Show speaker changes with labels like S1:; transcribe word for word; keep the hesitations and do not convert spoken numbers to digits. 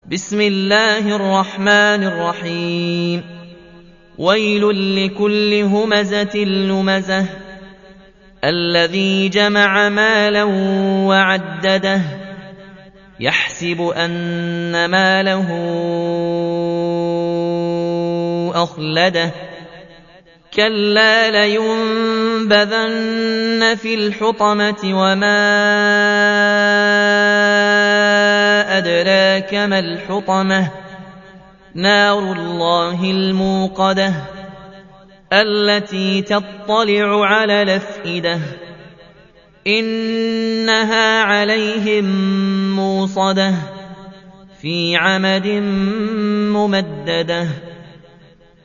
S1: بسم الله الرحمن الرحيم ويل لكل همزة لمزة الذي جمع مالا وعدده يحسب أن ماله أخلده كلا لينبذن في الحطمة وما أدراك ما الحطمة نار الله الموقدة التي تطلع على الأفئدة إنها عليهم موصدة في عمد ممددة